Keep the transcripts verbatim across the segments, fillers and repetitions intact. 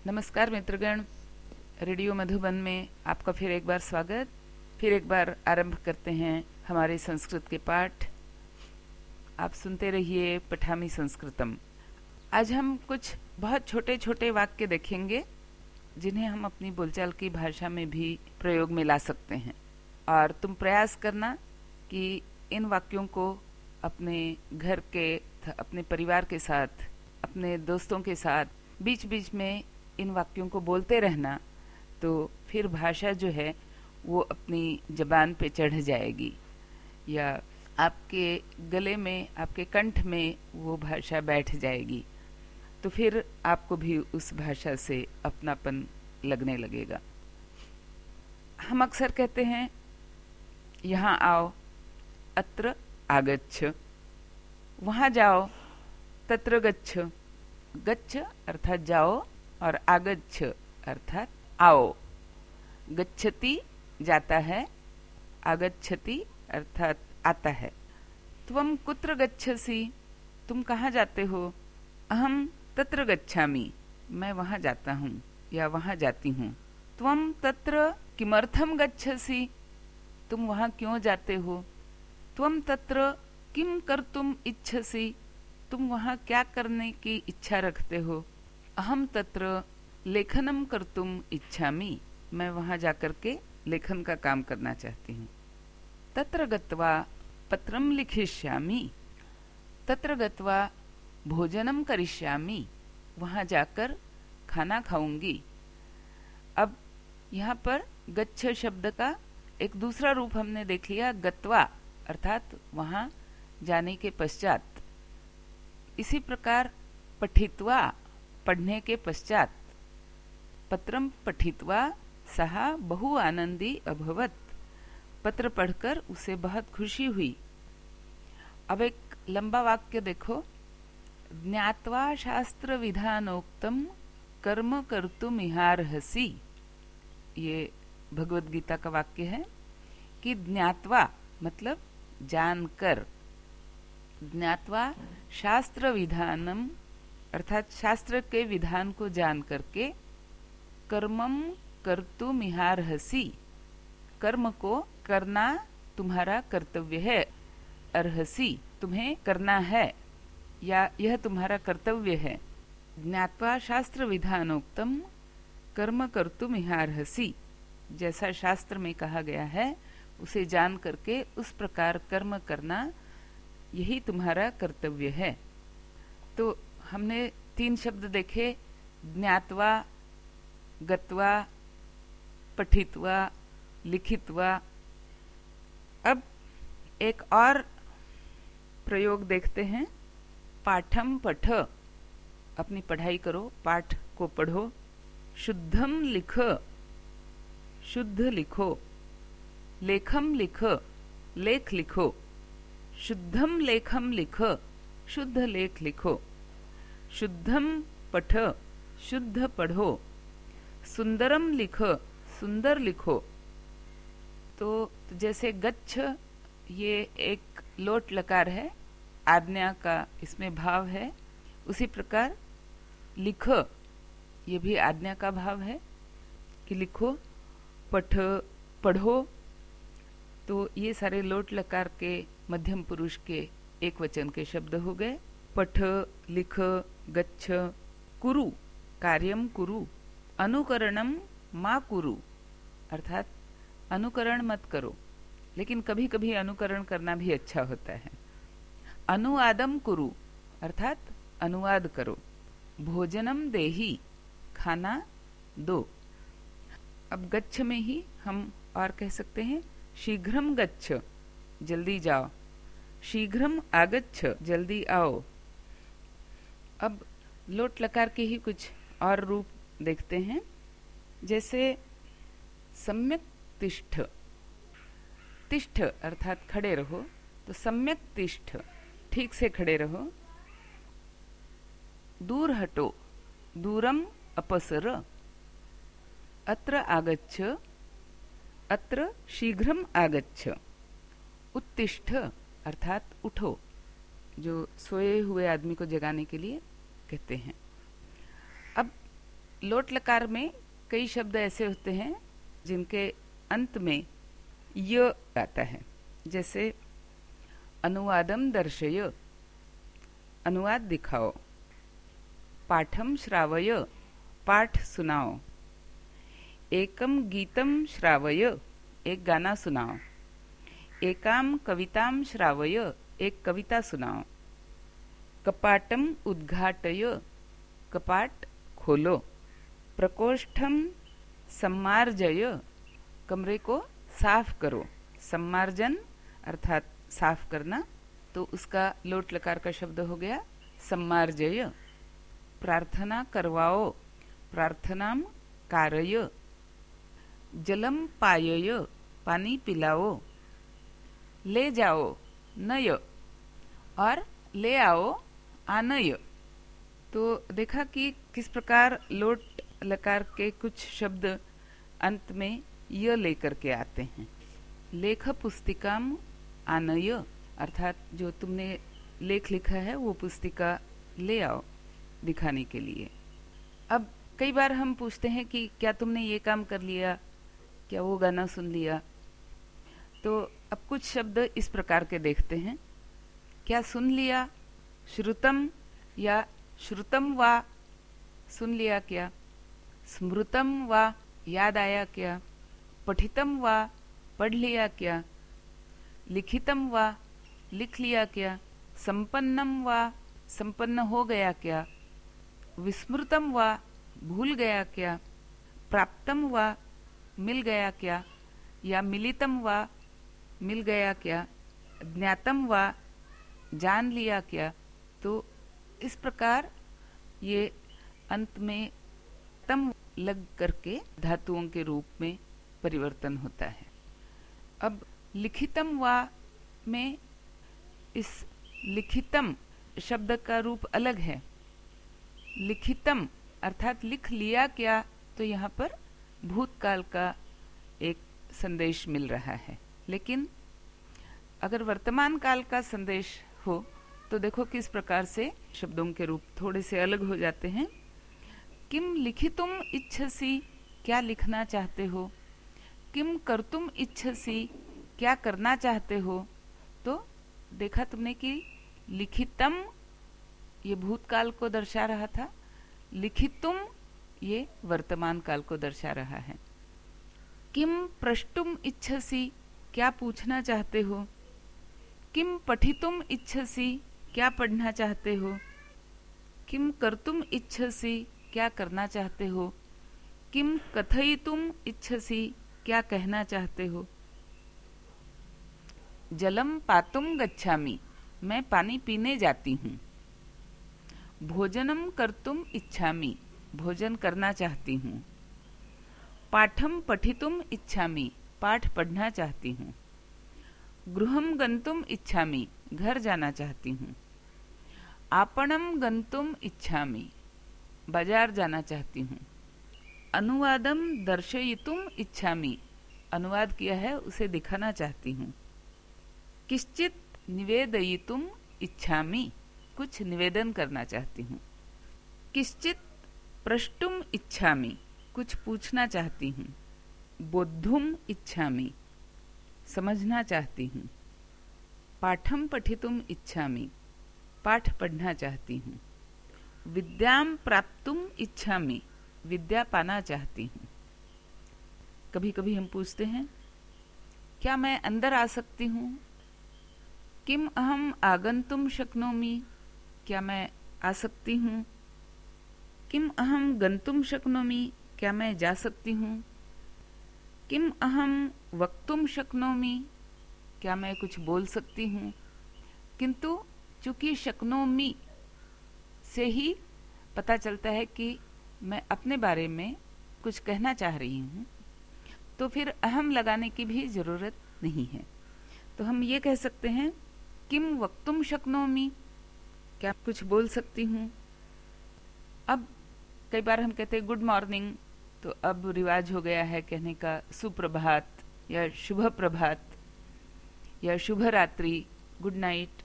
नमस्कार मित्रगण, रेडियो मधुबन में आपका फिर एक बार स्वागत। फिर एक बार आरंभ करते हैं हमारे संस्कृत के पाठ। आप सुनते रहिए पठामी संस्कृतम। आज हम कुछ बहुत छोटे छोटे वाक्य देखेंगे जिन्हें हम अपनी बोलचाल की भाषा में भी प्रयोग में ला सकते हैं, और तुम प्रयास करना कि इन वाक्यों को अपने घर के, अपने परिवार के साथ, अपने दोस्तों के साथ बीच बीच में इन वाक्यों को बोलते रहना, तो फिर भाषा जो है वो अपनी जबान पे चढ़ जाएगी, या आपके गले में, आपके कंठ में वो भाषा बैठ जाएगी। तो फिर आपको भी उस भाषा से अपनापन लगने लगेगा। हम अक्सर कहते हैं यहाँ आओ, अत्र आगच्छ, वहाँ जाओ, तत्र गच्छ। गच्छ अर्थात जाओ और आगच्छ अर्थात आओ। गच्छति जाता है, आगच्छति अर्थात आता है। त्वम कुत्र गच्छसि, तुम कहाँ जाते हो? अहम तत्र गच्छामि, मैं वहाँ जाता हूँ या वहाँ जाती हूँ। त्वम तत्र किमर्थम गच्छसि, तुम वहाँ क्यों जाते हो? त्वम तत्र किम कर्तुम इच्छसि, तुम वहाँ क्या करने की इच्छा रखते हो? अहम तत्र लेखनम कर्तुम इच्छामि, मैं वहाँ जाकर के लेखन का काम करना चाहती हूँ। तत्र गत्वा पत्रम लिखिष्यामि, तत्र गत्वा भोजनम करिष्यामि, वहाँ जाकर खाना खाऊंगी। अब यहाँ पर गच्छ शब्द का एक दूसरा रूप हमने देख लिया, गत्वा अर्थात वहाँ जाने के पश्चात। इसी प्रकार पठित्वा, पढ़ने के पश्चात। पत्रम पठित्वा सहा बहु आनंदी अभवत, पत्र पढ़कर उसे बहुत खुशी हुई। अब एक लंबा वाक्य देखो, ज्ञात्वा शास्त्र विधानोक्तम कर्म कर्तुमिहार्हसि। ये भगवद गीता का वाक्य है कि ज्ञात्वा मतलब जानकर, ज्ञात्वा शास्त्र विधानम अर्थात शास्त्र के विधान को जान करके, कर्मम कर्तुमिहार्हसि, कर्म को करना तुम्हारा कर्तव्य है। अर्हसि तुम्हें करना है या यह तुम्हारा कर्तव्य है। ज्ञात्वा शास्त्र विधानोक्तम कर्म कर्तुमिहार्हसि, जैसा शास्त्र में कहा गया है उसे जान करके उस प्रकार कर्म करना, यही तुम्हारा कर्तव्य है। तो हमने तीन शब्द देखे, ज्ञात्वा, गत्वा, पठित्वा, लिखित्वा। अब एक और प्रयोग देखते हैं, पाठम पठ, अपनी पढ़ाई करो, पाठ को पढ़ो। शुद्धम लिख, शुद्ध लिखो। लेखम लिख, लेख लिखो। शुद्धम लेखम लिख, शुद्ध लेख लिखो। शुद्धम पठ, शुद्ध पढ़ो। सुंदरम लिख, सुंदर लिखो। तो जैसे गच्छ ये एक लोट लकार है, आज्ञा का इसमें भाव है, उसी प्रकार लिख ये भी आज्ञा का भाव है कि लिखो। पठ पढ़ो, तो ये सारे लोट लकार के मध्यम पुरुष के एक वचन के शब्द हो गए। पठ, लिख, गच्छ। कुरु, कार्यम कुरु। अनुकरणम मा कुरु, अर्थात अनुकरण मत करो, लेकिन कभी कभी अनुकरण करना भी अच्छा होता है। अनुवादम कुरु, अर्थात अनुवाद करो। भोजनम देहि, खाना दो। अब गच्छ में ही हम और कह सकते हैं, शीघ्रम गच्छ, जल्दी जाओ। शीघ्रम आगच्छ, जल्दी आओ। अब लोट लकार के ही कुछ और रूप देखते हैं, जैसे सम्यक तिष्ठ। तिष्ठ अर्थात खड़े रहो, तो सम्यक तिष्ठ, ठीक से खड़े रहो। दूर हटो, दूरम अपसर। अत्र आगच्छ, अत्र शीघ्रम आगच्छ। उत्तिष्ठ अर्थात उठो, जो सोए हुए आदमी को जगाने के लिए कहते हैं। अब लोट लकार में कई शब्द ऐसे होते हैं जिनके अंत में य आता है, जैसे अनुवादम दर्शय, अनुवाद दिखाओ, पाठम श्रावय, पाठ सुनाओ, एकम गीतम श्रावय, एक गाना सुनाओ, एकाम कविताम श्रावय, एक कविता सुनाओ, कपाटम उद्घाटय, कपाट खोलो, प्रकोष्ठम सम्मार्जय, कमरे को साफ करो, सम्मार्जन अर्थात साफ करना, तो उसका लोट लकार का शब्द हो गया सम्मार्जय। प्रार्थना करवाओ, प्रार्थनाम कारय, जलम पायय, पानी पिलाओ, ले जाओ नय, और ले आओ आनय। तो देखा कि किस प्रकार लोट लकार के कुछ शब्द अंत में य लेकर के आते हैं। लेख पुस्तिकाम आनय, अर्थात जो तुमने लेख लिखा है वो पुस्तिका ले आओ दिखाने के लिए। अब कई बार हम पूछते हैं कि क्या तुमने ये काम कर लिया, क्या वो गाना सुन लिया। तो अब कुछ शब्द इस प्रकार के देखते हैं। क्या सुन लिया, श्रुतम या श्रुतम वा, सुन लिया क्या, स्मृतम वा, याद आया क्या, पठितम वा, पढ़ लिया क्या, लिखितम वा, लिख लिया क्या, संपन्नम वा, संपन्न हो गया क्या, विस्मृतम वा, भूल गया क्या, प्राप्तम वा, मिल गया क्या, या मिलितम वा, मिल गया क्या, ज्ञातम वा, जान लिया क्या। तो इस प्रकार ये अंत में तम लग करके धातुओं के रूप में परिवर्तन होता है। अब लिखितम वा में इस लिखितम शब्द का रूप अलग है। लिखितम अर्थात लिख लिया क्या, तो यहाँ पर भूतकाल का एक संदेश मिल रहा है। लेकिन अगर वर्तमान काल का संदेश हो तो देखो किस प्रकार से शब्दों के रूप थोड़े से अलग हो जाते हैं। किम लिखितुम इच्छसि, क्या लिखना चाहते हो, किम करतुम इच्छसि, क्या करना चाहते हो। तो देखा तुमने कि लिखितम ये भूतकाल को दर्शा रहा था, लिखितुम ये वर्तमान काल को दर्शा रहा है। किम प्रष्टुम इच्छसि, क्या पूछना चाहते हो, किम पठितुम इच्छसि, क्या पढ़ना चाहते हो, किम कर्तुम इच्छसि, क्या करना चाहते हो, किम कथयितुम इच्छसि, क्या कहना चाहते हो। जलम पातुम गच्छामि, मैं पानी पीने जाती हूँ। भोजनम कर्तुम इच्छामि, भोजन करना चाहती हूँ। पाठम पठितुम इच्छामि, पाठ पढ़ना चाहती हूँ। गृहम गंतुम इच्छामि, घर जाना चाहती हूँ। आपणम गंतुम इच्छामि, बाजार जाना चाहती हूँ। अनुवादम दर्शयितुम इच्छामि, अनुवाद किया है उसे दिखाना चाहती हूँ। किश्चित निवेदयितुम इच्छामि, कुछ निवेदन करना चाहती हूँ। किश्चित प्रष्टुम इच्छामि, कुछ पूछना चाहती हूँ। बोद्धुम इच्छामि, समझना चाहती हूँ। पाठम पठितुम इच्छामि, पाठ पढ़ना चाहती हूँ। विद्याम प्राप्तुम इच्छामि, विद्या पाना चाहती हूँ। कभी कभी हम पूछते हैं क्या मैं अंदर आ सकती हूँ। किम अहम आगंतुम शक्नोमि, क्या मैं आ सकती हूँ। किम अहम गंतुम शक्नोमि, क्या मैं जा सकती हूँ। किम अहम वक्तुम शक्नोमि, क्या मैं कुछ बोल सकती हूँ। किंतु चूंकि शक्नोमि से ही पता चलता है कि मैं अपने बारे में कुछ कहना चाह रही हूँ, तो फिर अहम लगाने की भी जरूरत नहीं है। तो हम ये कह सकते हैं किम वक्तुम शक्नोमि, क्या कुछ बोल सकती हूँ। अब कई बार हम कहते हैं गुड मॉर्निंग, तो अब रिवाज हो गया है कहने का सुप्रभात या शुभ प्रभात या शुभ रात्रि, गुड नाइट।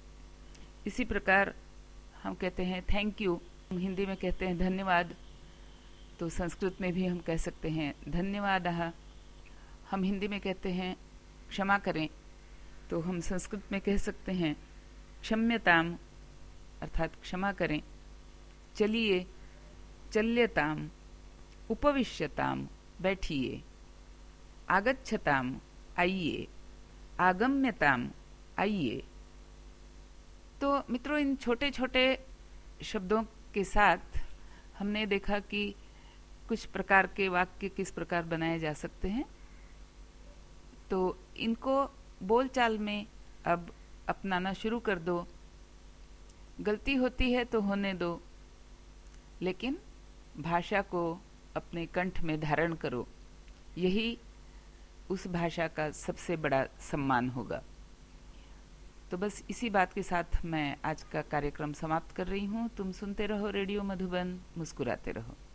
इसी प्रकार हम कहते हैं थैंक यू, हिंदी में कहते हैं धन्यवाद। तो संस्कृत में भी हम कह सकते हैं धन्यवादः। हम हिंदी में कहते हैं क्षमा करें, तो हम संस्कृत में कह सकते हैं क्षम्यताम, अर्थात क्षमा करें। चलिए, चल्यताम, उपविश्यताम, बैठिए। आगच्छताम, आइए। आगम्यताम, आइए। तो मित्रों, इन छोटे छोटे शब्दों के साथ हमने देखा कि कुछ प्रकार के वाक्य किस प्रकार बनाए जा सकते हैं। तो इनको बोलचाल में अब अपनाना शुरू कर दो। गलती होती है तो होने दो, लेकिन भाषा को अपने कंठ में धारण करो। यही उस भाषा का सबसे बड़ा सम्मान होगा। तो बस इसी बात के साथ मैं आज का कार्यक्रम समाप्त कर रही हूँ। तुम सुनते रहो रेडियो मधुबन, मुस्कुराते रहो।